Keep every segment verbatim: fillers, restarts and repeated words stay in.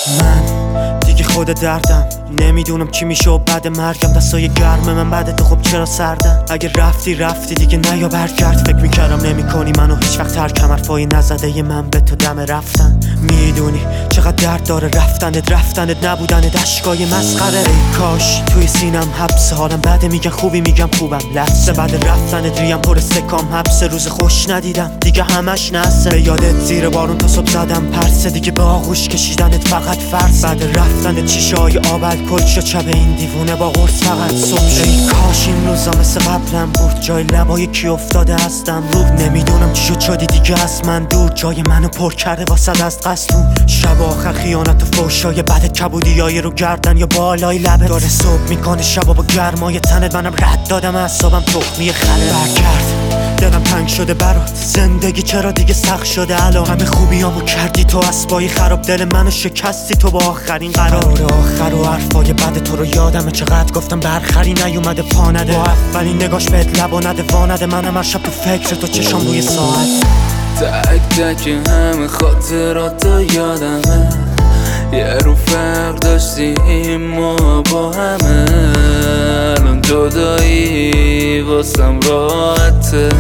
من دیگه خود دردم، نمیدونم چی میشه و بعد مرگم. دستای گرم من بعد تو خب چرا سردم؟ اگه رفتی رفتی دیگه نیا برگرد. فکر میکردم نمیکنی منو هیچ وقت ترکم. حرفای نزده من به تو دم رفتن. میدونی چقدر درد داره رفتنت، رفتنت نبودنت اشکای مسخره. ای کاش توی سینم حبس حالم بده، میگن خوبی میگم خوبم. لحظه بعد رفتنت ریم پر سکام حبس. روز خوش ندیدم دیگه همش نسه. به یادت زیر بارون تا صبح زدم پرسه، دیگه به آغوش کشیدنت فقط فرس. بعد رفتنت شیشه های آب الکل شد شب این دیوونه با قرص فقط صبح شد. ای کاش این روزا مثل قبلم بود، جای لبای کی افتاده هستم رو. نمیدونم چی شد شدی دیگه از من دور، جای منو پر کرده واسد از قصدون. شب آخر خیانت و فوشای بعد کبودیای رو گردن یا بالای لبه. داره صبح میکنه شبا با گرمای تنت، منم رد دادم اعصابم تخمی خره. برگرد دلم تنگ شده برات، زندگی چرا دیگه سخت شده الان؟ همه خوبیامو کردی تو اسبای خراب، دل منو شکستی تو با آخرین قرار. آخر و حرفای بعد تو رو یادمه، چقدر گفتم برخری نیومده پانده. با اولین نگاش بهت لبا نده وانده، منم هر شب تو فکر تو چشام روی ساعت. تک تک همه خاطرات یادمه، یه رو فرق داشتیم ما با همه. الان جدایی واسم راحته،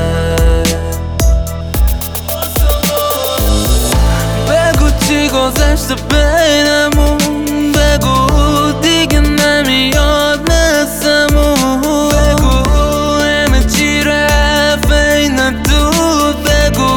بگو چی گذشته بینمون، بگو دیگه نمیاد مثمون. بگو همه چی رفت این ندود، بگو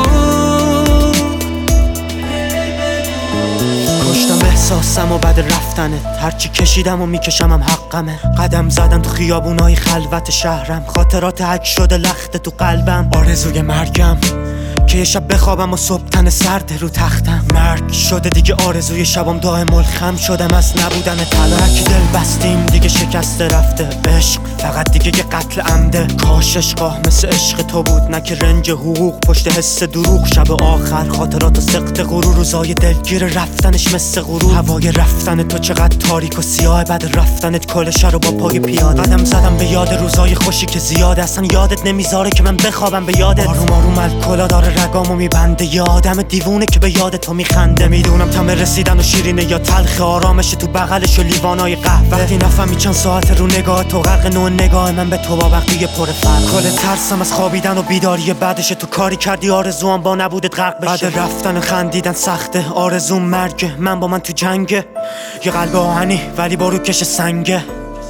کشتم احساسم و بعد رفتنت، هرچی کشیدم و میکشم هم حقمه. قدم زدم تو خیابونای خلوت شهرم، خاطرات حک شده لخت تو قلبم. آرزوی مرگم که یه شب بخوابم و صبح تن سرد رو تختم. مرگ شده دیگه آرزوی شبم، دائم ملخم شدم از نبودن تلک. دل بستیم دیگه شکسته رفته، عشق فقط دیگه یه قتل عمده. کاش عشقا مثل عشق تو بود، نه که رنج حقوق پشت حس دروغ. شب آخر خاطرات و سقط غرور، روزای دلگیر رفتنش مثل غرور. هوای رفتن تو چقدر تاریک و سیاه، بعد رفتنت کل شهر رو با پای پیاده. قدم زدم به یاد روزای خوشی که زیاده، اصلا یادت نمیذاره که من بخوابم به یادت. آروم آروم الکلا داره رگامو میبنده، یه آدم دیوونه که به یاد تو میخنده. میدونم تم رسیدن و شیرینه یا تلخ، آرامش تو بغلش و لیوانای قهوه. وقتی نفهمی چند ساعت رو نگاه تو، غرق نوع نگاه من به تو با وقتی پر فرق. کل ترسم از خوابیدن و بیداری بعدش، تو کاری کردی آرزوام با نبودت غرق بشه. بعد رفتن و خندیدن سخته، آرزوم مرگه، من با من تو جنگه. یه قلب آهنی ولی با روکش سنگه.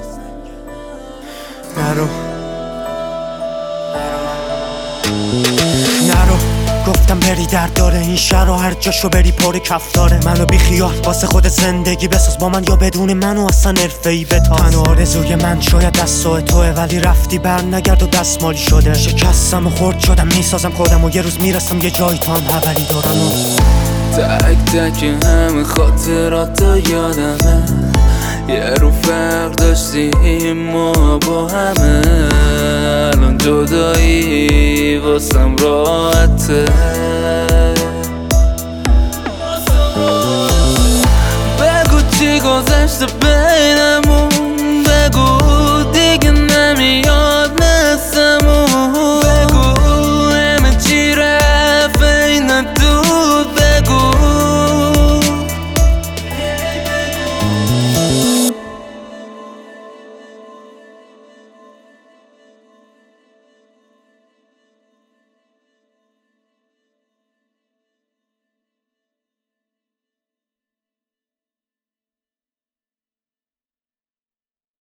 نرو نرو گفتم بری درد داره این شهر و هر جاشو بری پر کف داره. منو بی خیال واسه خود زندگی بساز، با من یا بدون منو اصلا حرفه‌ای بتاز. تن و آرزوی من شاید دست توه، ولی رفتی بر نگرد و دستمالی شده. شکستم و خورد شدم میسازم خودم و یه روز میرسم یه جایی تا هم حولی دارم. و تک تک همه خاطرات یادمه، یه رو فرق داشتیم ما با همه. الان جدایی واسم راحته، بگو چی گذشته